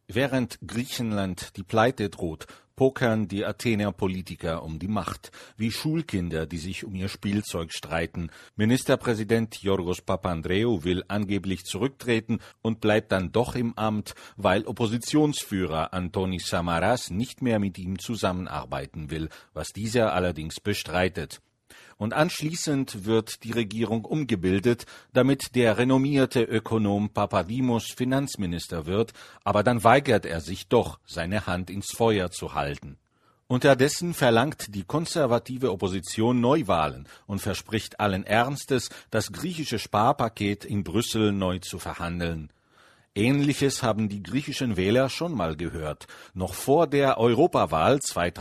Während Griechenland die Pleite droht, pokern die Athener Politiker um die Macht, wie Schulkinder, die sich um ihr Spielzeug streiten. Ministerpräsident Giorgos Papandreou will angeblich zurücktreten und bleibt dann doch im Amt, weil Oppositionsführer Antonis Samaras nicht mehr mit ihm zusammenarbeiten will, was dieser allerdings bestreitet. Und anschließend wird die Regierung umgebildet, damit der renommierte Ökonom Papadimos Finanzminister wird, aber dann weigert er sich doch, seine Hand ins Feuer zu halten. Unterdessen verlangt die konservative Opposition Neuwahlen und verspricht allen Ernstes, das griechische Sparpaket in Brüssel neu zu verhandeln. Ähnliches haben die griechischen Wähler schon mal gehört. Noch vor der Europawahl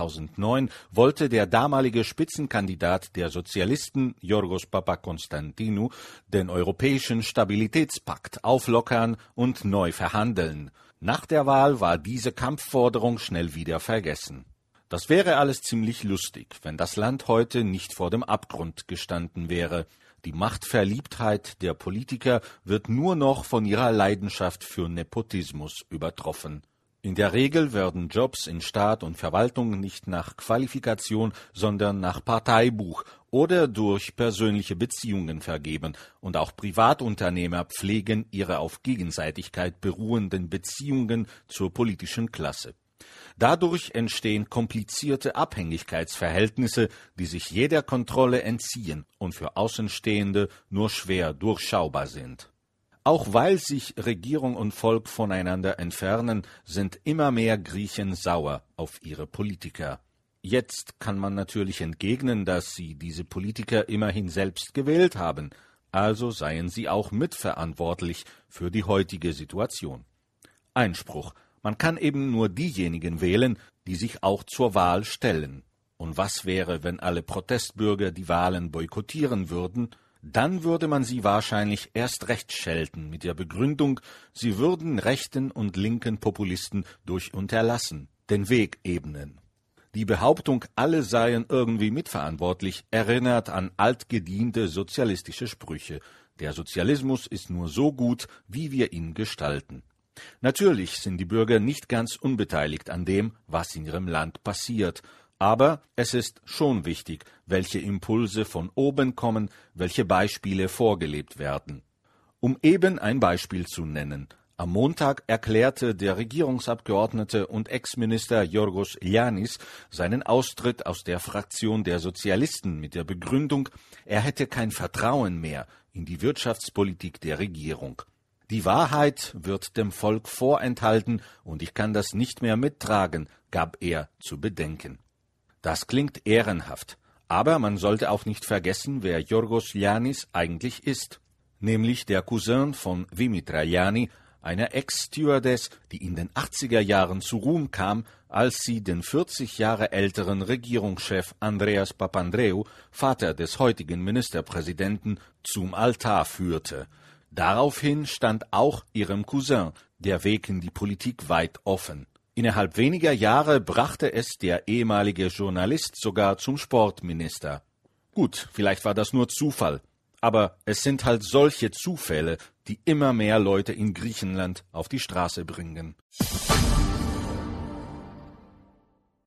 2009 wollte der damalige Spitzenkandidat der Sozialisten, Giorgos Papakonstantinou, den europäischen Stabilitätspakt auflockern und neu verhandeln. Nach der Wahl war diese Kampfforderung schnell wieder vergessen. Das wäre alles ziemlich lustig, wenn das Land heute nicht vor dem Abgrund gestanden wäre. Die Machtverliebtheit der Politiker wird nur noch von ihrer Leidenschaft für Nepotismus übertroffen. In der Regel werden Jobs in Staat und Verwaltung nicht nach Qualifikation, sondern nach Parteibuch oder durch persönliche Beziehungen vergeben, und auch Privatunternehmer pflegen ihre auf Gegenseitigkeit beruhenden Beziehungen zur politischen Klasse. Dadurch entstehen komplizierte Abhängigkeitsverhältnisse, die sich jeder Kontrolle entziehen und für Außenstehende nur schwer durchschaubar sind. Auch weil sich Regierung und Volk voneinander entfernen, sind immer mehr Griechen sauer auf ihre Politiker. Jetzt kann man natürlich entgegnen, dass sie diese Politiker immerhin selbst gewählt haben, also seien sie auch mitverantwortlich für die heutige Situation. Einspruch: Man kann eben nur diejenigen wählen, die sich auch zur Wahl stellen. Und was wäre, wenn alle Protestbürger die Wahlen boykottieren würden? Dann würde man sie wahrscheinlich erst recht schelten mit der Begründung, sie würden rechten und linken Populisten durch Unterlassen den Weg ebnen. Die Behauptung, alle seien irgendwie mitverantwortlich, erinnert an altgediente sozialistische Sprüche. Der Sozialismus ist nur so gut, wie wir ihn gestalten. Natürlich sind die Bürger nicht ganz unbeteiligt an dem, was in ihrem Land passiert, aber es ist schon wichtig, welche Impulse von oben kommen, welche Beispiele vorgelebt werden. Um eben ein Beispiel zu nennen: Am Montag erklärte der Regierungsabgeordnete und Ex-Minister Giorgos Ilianis seinen Austritt aus der Fraktion der Sozialisten mit der Begründung, er hätte kein Vertrauen mehr in die Wirtschaftspolitik der Regierung. Die Wahrheit wird dem Volk vorenthalten und ich kann das nicht mehr mittragen, gab er zu bedenken. Das klingt ehrenhaft, aber man sollte auch nicht vergessen, wer Giorgos Ilianis eigentlich ist, nämlich der Cousin von Dimitra Iliani, einer Ex-Stewardess, die in den 80er Jahren zu Ruhm kam, als sie den 40 Jahre älteren Regierungschef Andreas Papandreou, Vater des heutigen Ministerpräsidenten, zum Altar führte. Daraufhin stand auch ihrem Cousin der Weg in die Politik weit offen. Innerhalb weniger Jahre brachte es der ehemalige Journalist sogar zum Sportminister. Gut, vielleicht war das nur Zufall, aber es sind halt solche Zufälle, die immer mehr Leute in Griechenland auf die Straße bringen.